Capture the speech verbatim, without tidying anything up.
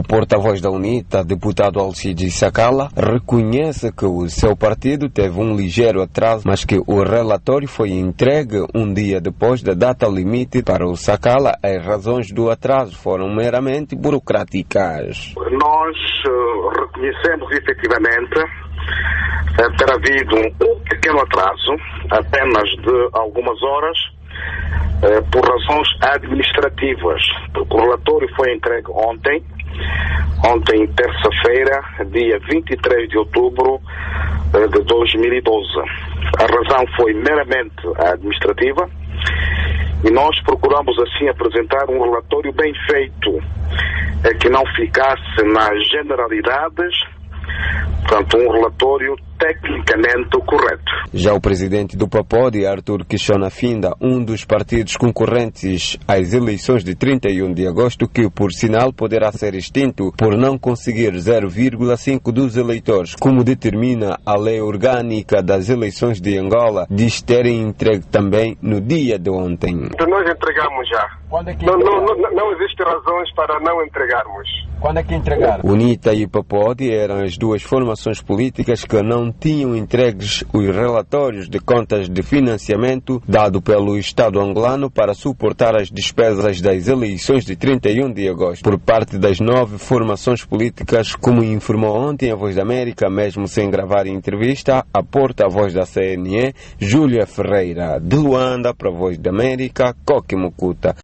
porta-voz da UNITA, deputado Alcides Sakala, reconhece que o seu partido teve um ligeiro atraso, mas que o relatório foi entregue um dia depois da data limite. Para o Sakala, as razões do atraso foram meramente burocráticas. Nós uh, reconhecemos efetivamente uh, ter havido um pequeno atraso, apenas de algumas horas, uh, por razões administrativas. O relatório foi entregue ontem, ontem terça-feira, dia vinte e três de outubro uh, de dois mil e doze. A razão foi meramente administrativa. E nós procuramos assim apresentar um relatório bem feito, é, que não ficasse nas generalidades, portanto um relatório tecnicamente correto. Já o presidente do Papode, Arthur Quixona Finda, um dos partidos concorrentes às eleições de trinta e um de agosto, que por sinal poderá ser extinto por não conseguir zero vírgula cinco dos eleitores, como determina a lei orgânica das eleições de Angola, diz terem entregue também no dia de ontem. Nós entregamos já. Quando é que não, não, não, não existem razões para não entregarmos. Quando é que entregaram? UNITA e Papode eram as duas formações políticas que não tinham entregues os relatórios de contas de financiamento dado pelo Estado angolano para suportar as despesas das eleições de trinta e um de agosto por parte das nove formações políticas, como informou ontem a Voz da América, mesmo sem gravar entrevista, a porta-voz da C N E, Júlia Ferreira. De Luanda, para a Voz da América, Coque Mucuta.